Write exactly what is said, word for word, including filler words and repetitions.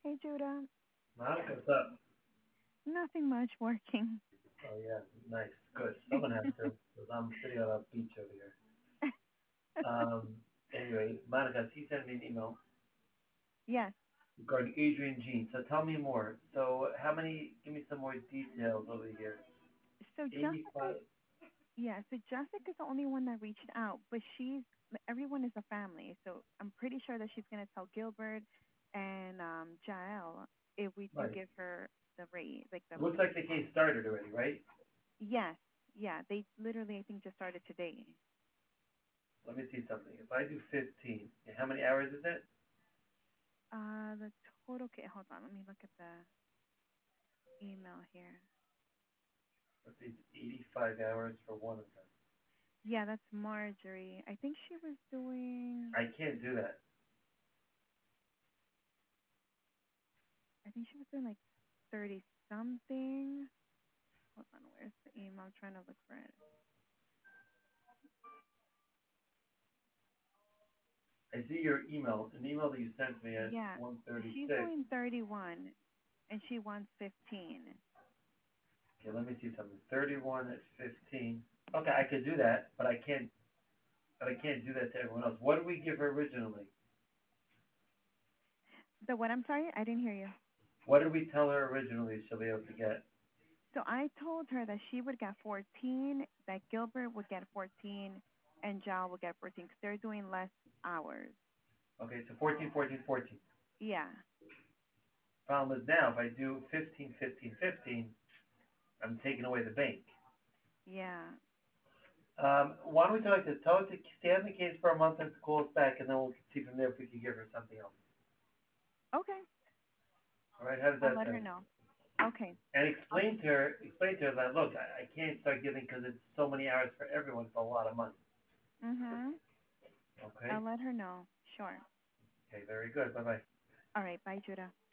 Hey, Judah. Monica, what's up? Nothing much working. Oh yeah, nice, good. Someone has to, because I'm sitting on a beach over here. Um, anyway, Monica, she sent me an email Yes. regarding Adrian Jean. So tell me more. So how many? Give me some more details over here. So Jessica, eighty-five. yeah, so Jessica's the only one that reached out, but she's everyone is a family, so I'm pretty sure that she's gonna tell Gilbert and um Jael if we do Right. give her the rate, like the Looks like the case started already, right? yes, yeah, they literally I think just started today. Let me see something. If I do fifteen, yeah, how many hours is it? Uh, the total. Okay, hold on, let me look at the email here. Let's see, it's eighty-five hours for one of them. Yeah, that's Marjorie. I think she was doing. I can't do that. I think she was doing like thirty something. Hold on, where's the email? I'm trying to look for it. I see your email, an email that you sent me at Yeah, she's one thirty-six. doing thirty-one, and she wants fifteen. Okay, let me see something. thirty-one at fifteen. Okay, I could do that, but I can't. But I can't do that to everyone else. What did we give her originally? The what? I'm sorry, I didn't hear you. What did we tell her originally she'll be able to get? So I told her that she would get fourteen, that Gilbert would get fourteen, and Jal would get fourteen because they're doing less hours. Okay, so fourteen, fourteen, fourteen. Yeah, Problem is now, if I do fifteen, fifteen, fifteen, I'm taking away the bank. yeah. Um, why don't we tell her to tell her to stay on the case for a month and to call us back, and then we'll see from there if we can give her something else. Okay, All right, how does I'll that let her sound? know. Okay. And I'll, explain to her, explain to her that look, I, I can't start giving because it's so many hours for everyone. It's a lot of money. mhm. Okay. I'll let her know. Sure. Okay. Very good. Bye bye. All right. Bye, Judah.